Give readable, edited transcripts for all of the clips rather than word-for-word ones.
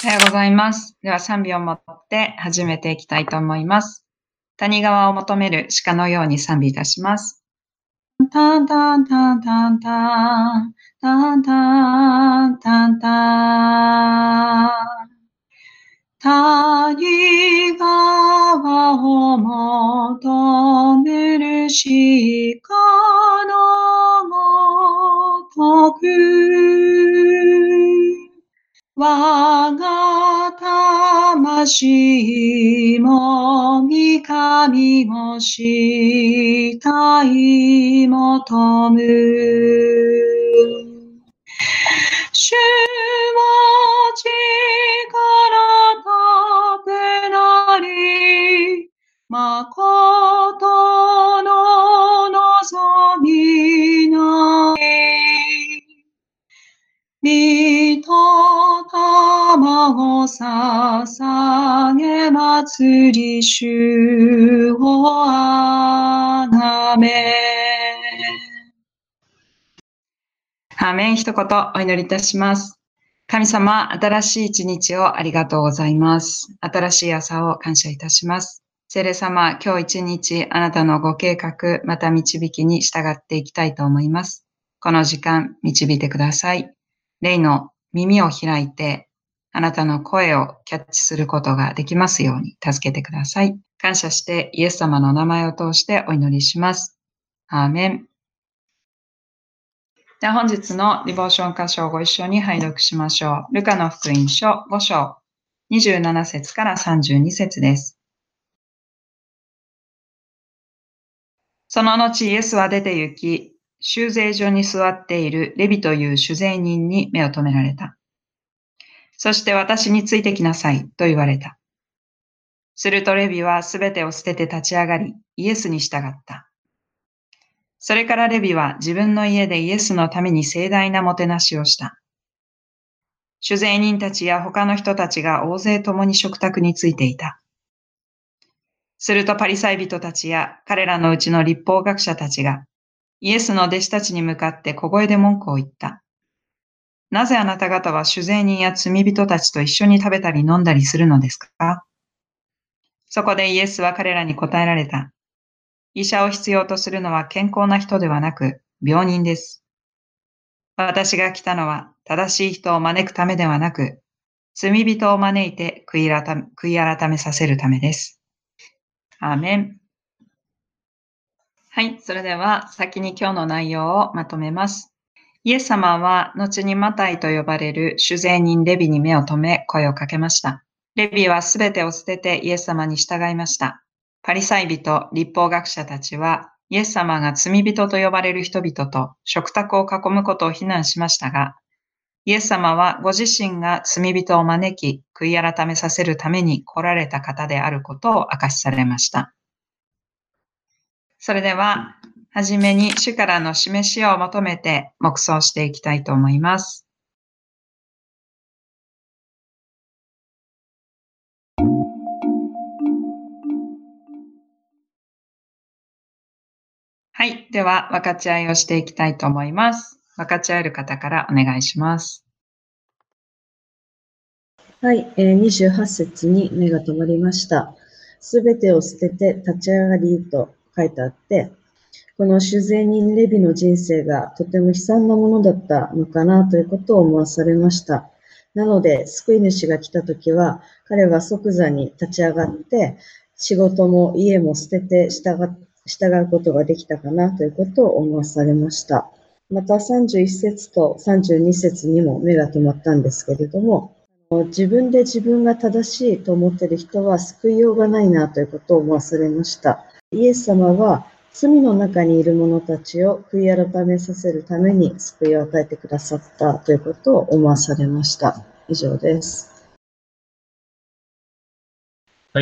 おはようございます。では賛美を持って始めていきたいと思います。谷川を求める鹿のように賛美いたします。タンタンタンタンタンタンタンタンタン谷川を求める鹿のごとく我が魂も御神をしたい求む。主は力たぶなり、誠の望みなり。身と玉を捧げ祭り主をあがめ。アーメン。一言お祈りいたします。神様、新しい一日をありがとうございます。新しい朝を感謝いたします。聖霊様、今日一日あなたのご計画、また導きに従っていきたいと思います。この時間、導いてください。霊の耳を開いて、あなたの声をキャッチすることができますように助けてください。感謝してイエス様の名前を通してお祈りします。アーメン。では本日のディボーション箇所をご一緒に拝読しましょう。ルカの福音書5章27節から32節です。その後イエスは出て行き、修税所に座っているレビという主税人に目を留められた。そして私についてきなさいと言われた。するとレビはすべてを捨てて立ち上がり、イエスに従った。それからレビは自分の家でイエスのために盛大なもてなしをした。主税人たちや他の人たちが大勢共に食卓についていた。するとパリサイ人たちや彼らのうちの律法学者たちがイエスの弟子たちに向かって小声で文句を言った。なぜあなた方は主税人や罪人たちと一緒に食べたり飲んだりするのですか？そこでイエスは彼らに答えられた。医者を必要とするのは健康な人ではなく病人です。私が来たのは正しい人を招くためではなく、罪人を招いて悔い改めさせるためです。アーメン。はい、それでは先に今日の内容をまとめます。イエス様は後にマタイと呼ばれる主税人レビに目を留め声をかけました。レビはすべてを捨ててイエス様に従いました。パリサイ人、律法学者たちはイエス様が罪人と呼ばれる人々と食卓を囲むことを非難しましたが、イエス様はご自身が罪人を招き、悔い改めさせるために来られた方であることを明かしされました。それでは、はじめに主からの示しを求めて黙想していきたいと思います。はい。では、分かち合いをしていきたいと思います。分かち合える方からお願いします。 はい、28節に目が留まりました。すべてを捨てて立ち上がりと書いてあって、この主税人レビの人生がとても悲惨なものだったのかなということを思わされました。なので、救い主が来たときは、彼は即座に立ち上がって、仕事も家も捨てて従うことができたかなということを思わされました。また31節と32節にも目が留まったんですけれども、自分で自分が正しいと思っている人は救いようがないなということを思わされました。イエス様は罪の中にいる者たちを悔い改めさせるために救いを与えてくださったということを思わされました。以上です。 はい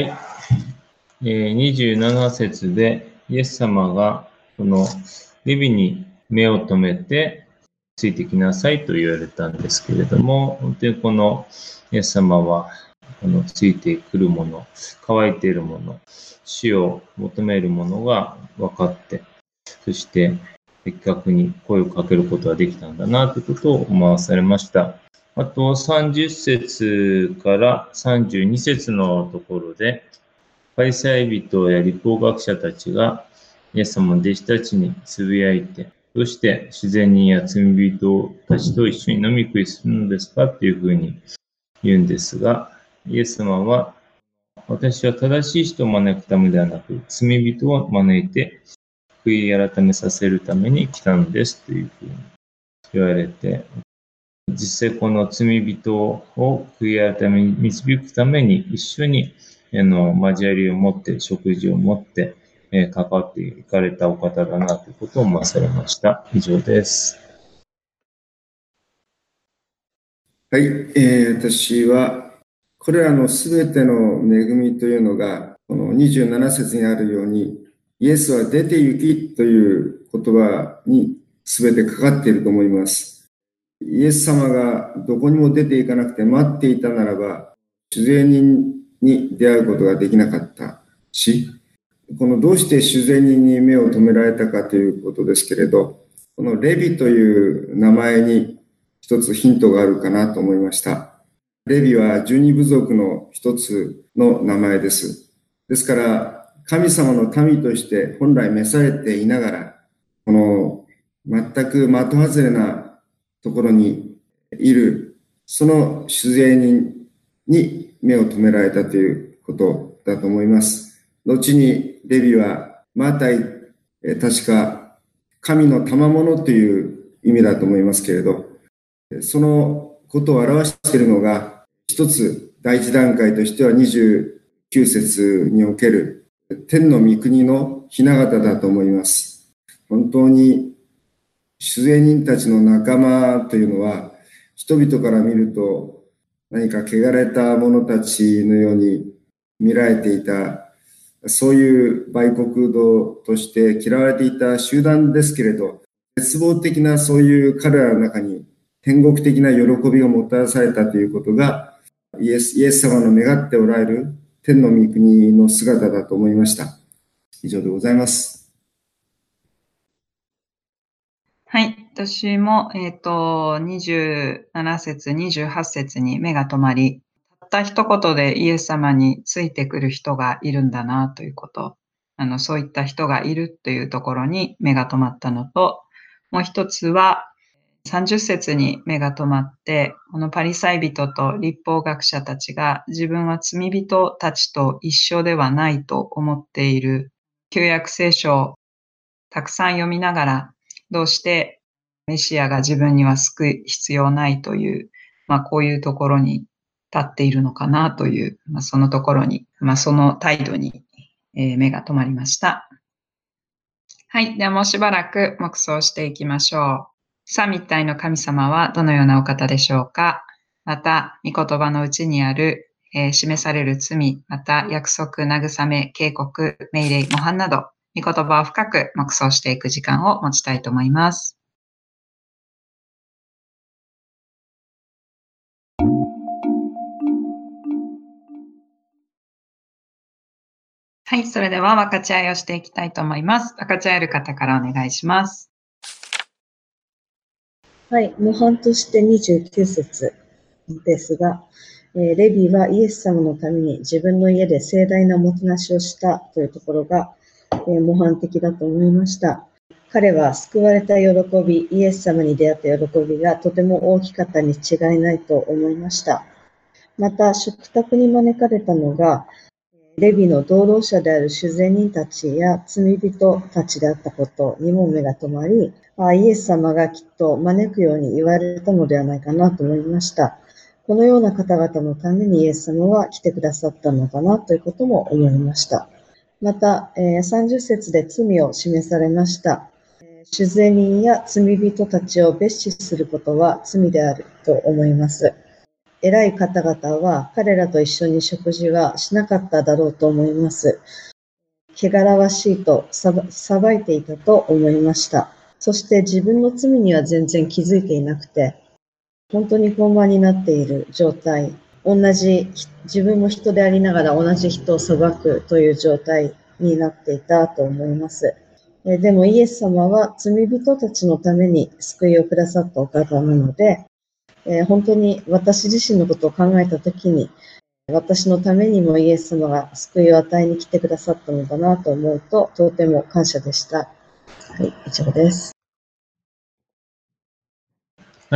。27節でイエス様がこのレビに目を留めてついてきなさいと言われたんですけれども、本当にこのイエス様はこのついてくるもの、乾いているもの、死を求めるものが分かって、そして的確に声をかけることができたんだなということを思わされました。 あと30節から32節のところで、パリサイ人や律法学者たちがイエス様の弟子たちにつぶやいて、どうして自然人や罪人たちと一緒に飲み食いするのですかっていうふうに言うんですが、イエス様は、私は正しい人を招くためではなく、罪人を招いて悔い改めさせるために来たのですというふうに言われて、実際この罪人を悔い改めに導くために一緒に交わりを持って食事を持って関わっていかれたお方だなということを思わされました。以上です。 はい、私はこれらのすべての恵みというのがこの27節にあるようにイエスは出て行きという言葉にすべてかかっていると思います。イエス様がどこにも出ていかなくて待っていたならば酒税人に出会うことができなかったし、このどうして酒税人に目を留められたかということですけれど、このレビという名前に一つヒントがあるかなと思いました。レビは12部族の一つの名前です。ですから神様の民として本来召されていながら、この全く的外れなところにいるその酒税人に目を留められたということだと思います。後にレビはマタイ、確か神の賜物という意味だと思いますけれど、そのことを表しているのが一つ第一段階としては29節における天の御国の雛形だと思います。本当に酒税人たちの仲間というのは人々から見ると何か汚れた者たちのように見られていた、そういう売国道として嫌われていた集団ですけれど、絶望的なそういう彼らの中に天国的な喜びがもたらされたということがイエス様の願っておられる天の御国の姿だと思いました。以上でございます。 はい。私も、27節、28節に目が止まり、たった一言でイエス様についてくる人がいるんだなということ、そういった人がいるというところに目が止まったのと、もう一つは、30節に目が止まって、このパリサイ人と律法学者たちが自分は罪人たちと一緒ではないと思っている旧約聖書をたくさん読みながら、どうしてメシアが自分には救い必要ないという、こういうところに立っているのかなという、そのところに、その態度に目が止まりました。はい。ではもうしばらく黙想していきましょう。三位一体の神様はどのようなお方でしょうか。また、御言葉のうちにある、示される罪、また約束、慰め、警告、命令、模範など、御言葉を深く黙想していく時間を持ちたいと思います。はい、それでは分かち合いをしていきたいと思います。分かち合える方からお願いします。 はい、模範として29節ですが、レビはイエス様のために自分の家で盛大なもてなしをしたというところが、模範的だと思いました。彼は救われた喜び、イエス様に出会った喜びがとても大きかったに違いないと思いました。また、食卓に招かれたのが、レビの同労者である酒税人たちや罪人たちであったことにも目が留まり、イエス様がきっと招くように言われたのではないかなと思いました。このような方々のためにイエス様は来てくださったのかなということも思いました。また、30節で罪を示されました。酒税人や罪人たちを蔑視することは罪であると思います。偉い方々は彼らと一緒に食事はしなかっただろうと思います。汚らわしいと裁いていたと思いました。そして自分の罪には全然気づいていなくて、本当に傲慢になっている状態、自分も人でありながら同じ人を裁くという状態になっていたと思います。でもイエス様は罪人たちのために救いをくださったお方なので、 本当に私自身のことを考えたときに、私のためにもイエス様が救いを与えに来てくださったのだなと思うと、とても感謝でした。はい、以上です。 はい、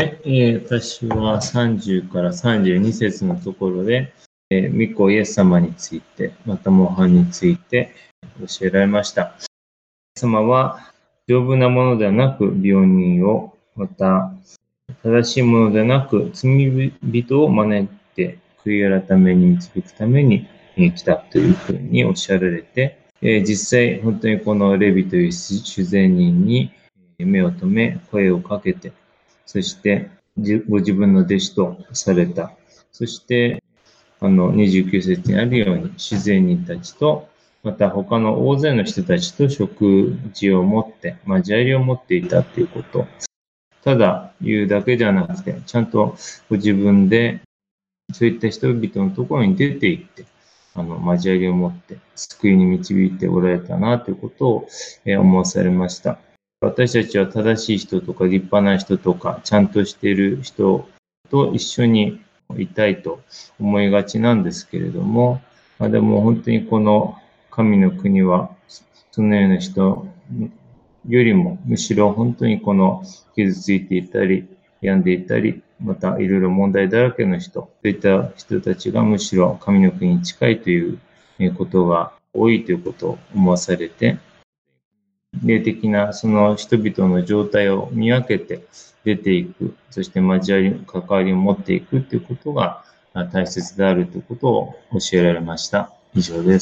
私は30から32節のところで、御子イエス様について、また模範について教えられました。イエス様は丈夫なものではなく病人を、また正しいものではなく罪人を招いて悔い改めに導くために来たというふうにおっしゃられて、実際本当にこのレビという主税人に目を留め声をかけて、そしてご自分の弟子とされた。そして29節にあるように主税人たちとまた他の大勢の人たちと食事を持って交わりを持っていたということ。ただ言うだけじゃなくて、ちゃんとご自分でそういった人々のところに出て行って、交わりを持って救いに導いておられたなということを思わされました。私たちは正しい人とか立派な人とかちゃんとしている人と一緒にいたいと思いがちなんですけれども、でも本当にこの神の国はそのような人よりもむしろ本当にこの傷ついていたり病んでいたりまたいろいろ問題だらけの人、そういった人たちがむしろ神の国に近いということが多いということを思わされて、霊的なその人々の状態を見分けて出ていく、そして交わり、関わりを持っていくということが大切であるということを教えられました。以上です。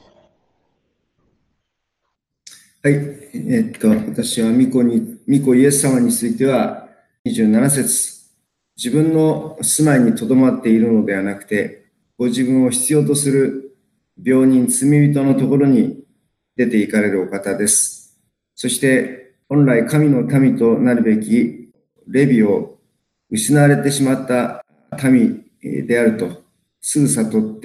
はい。私は御子イエス様については、27節。自分の住まいに留まっているのではなくて、ご自分を必要とする病人、罪人のところに出て行かれるお方です。そして、本来神の民となるべきレビを失われてしまった民であると、すぐ悟って、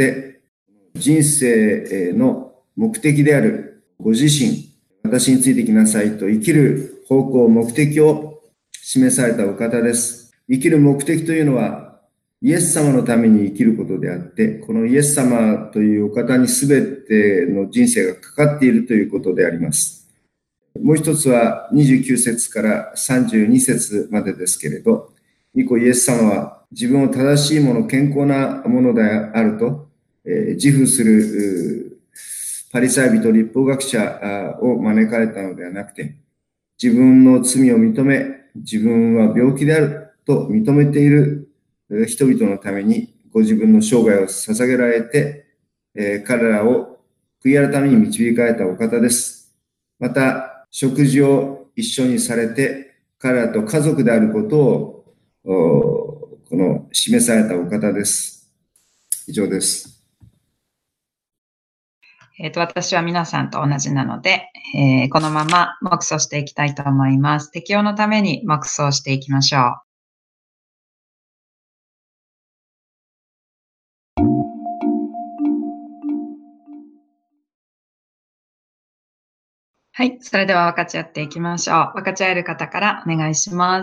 人生の目的であるご自身、私についてきなさいと生きる方向、目的を示されたお方です。生きる目的というのは、イエス様のために生きることであって、このイエス様というお方に全ての人生がかかっているということであります。もう一つは29節から32節までですけれど、御子イエス様は自分を正しいもの、健康なものであると、自負するパリサイ人、律法学者を招かれたのではなくて、自分の罪を認め、自分は病気であると認めている人々のためにご自分の生涯を捧げられて、彼らを悔い改めに導かれたお方です。また、食事を一緒にされて、彼らと家族であることを示されたお方です。以上です。 私は皆さんと同じなので、このまま黙想していきたいと思います。適応のために黙想していきましょう。はい、それでは分かち合っていきましょう。分かち合える方からお願いします。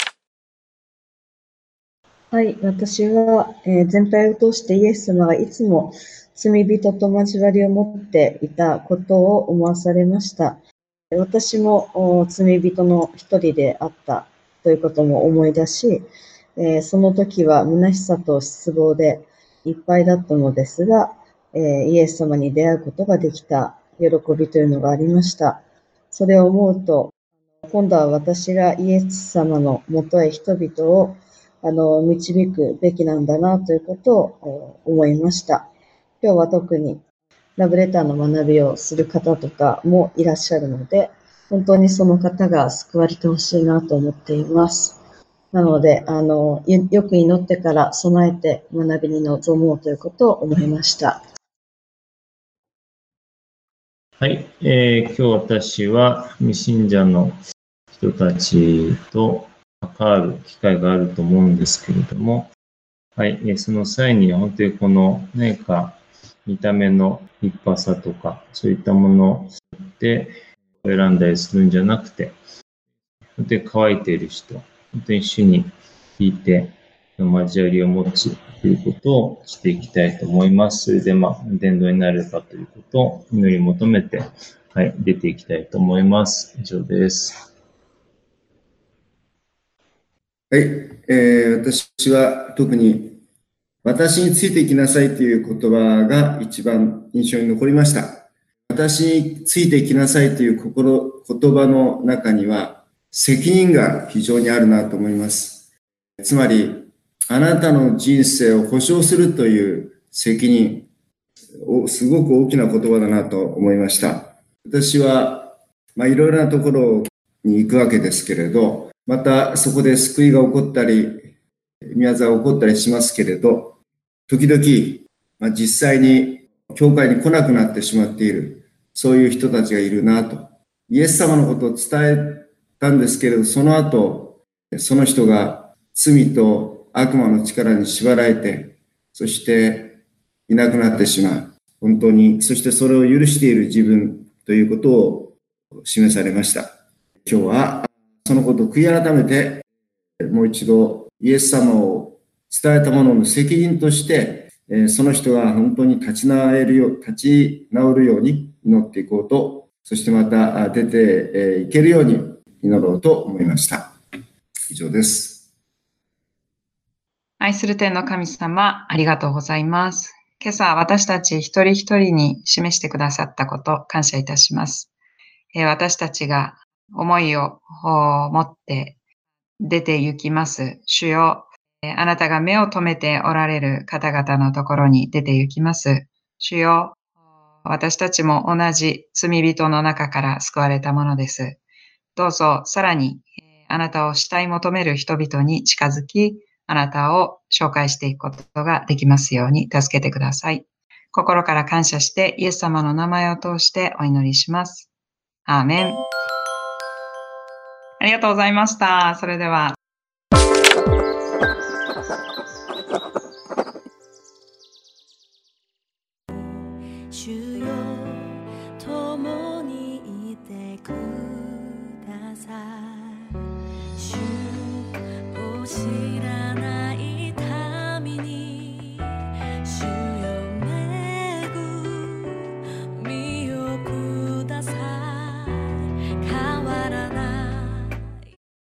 はい、私は、全体を通してイエス様がいつも罪人と交わりを持っていたことを思わされました。私も罪人の一人であったということも思い出し、その時は虚しさと失望でいっぱいだったのですが、イエス様に出会うことができた喜びというのがありました。それを思うと、今度は私がイエス様のもとへ人々を導くべきなんだなということを思いました。今日は特にラブレターの学びをする方とかもいらっしゃるので、本当にその方が救われてほしいなと思っています。なので、よく祈ってから備えて学びに臨もうということを思いました。 はい、今日私は未信者の人たちと関わる機会があると思うんですけれども、はい、その際に本当にこの何か見た目の立派さとかそういったもので選んだりするんじゃなくて、本当に乾いている人、本当に主に聞いて、交わりを持つということをしていきたいと思います。それで、伝道になるかということを祈り求めて、出ていきたいと思います。以上です。 はい、私は特に私についていきなさいという言葉が一番印象に残りました。私についていきなさいという言葉の中には責任が非常にあるなと思います。つまり、あなたの人生を保証するという責任をすごく大きな言葉だなと思いました。私はいろいろなところに行くわけですけれど、またそこで救いが起こったり、宮沢が起こったりしますけれど、時々、実際に教会に来なくなってしまっている、そういう人たちがいるなと。イエス様のことを伝えたんですけれど、その後、その人が罪と悪魔の力に縛られて、そしていなくなってしまう。本当に、そしてそれを許している自分ということを示されました。今日はそのことを悔い改めて、もう一度イエス様を伝えたものの責任として、その人が本当に立ち直るように祈っていこうと、そしてまた出ていけるように祈ろうと思いました。以上です。 愛する天の神様、ありがとうございます。今朝私たち一人一人に示してくださったこと、感謝いたします。私たちが思いを持って出て行きます。主よ、あなたが目を留めておられる方々のところに出て行きます。主よ、私たちも同じ罪人の中から救われたものです。どうぞさらにあなたを慕い求める人々に近づき、あなたを紹介していくことができますように助けてください。心から感謝してイエス様の名前を通してお祈りします。アーメン。ありがとうございました。それでは。 主よ、共にいてください。主を知らない民に、主よ、恵みをください。変わらない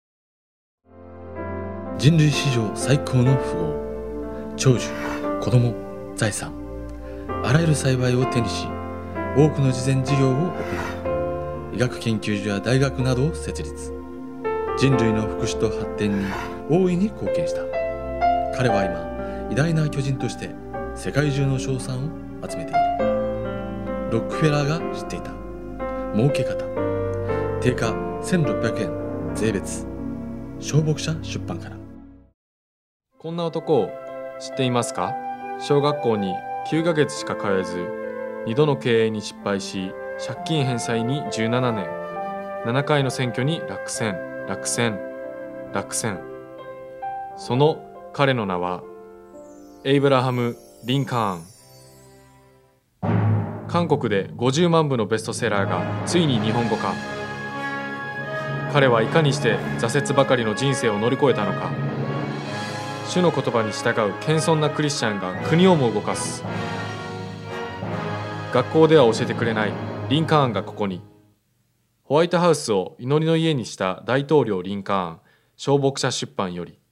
人類史上最高の富豪、長寿、子供、財産、あらゆる幸いを手にし、多くの慈善事業を行い、医学研究所や大学などを設立。人類の福祉と発展に大いに貢献した。彼は今、偉大な巨人として世界中の称賛を集めている。ロックフェラーが知っていた儲け方。定価1600円税別。小牧社出版から。 こんな男を知っていますか？小学校に9ヶ月しか通えず、2度の経営に失敗し、借金返済に17年、7回の選挙に落選。その彼の名は、エイブラハム・リンカーン。韓国で50万部のベストセラーがついに日本語化。彼はいかにして挫折ばかりの人生を乗り越えたのか。主の言葉に従う謙遜なクリスチャンが国をも動かす。学校では教えてくれないリンカーンがここに。ホワイトハウスを祈りの家にした大統領リンカーン、小牧社出版より。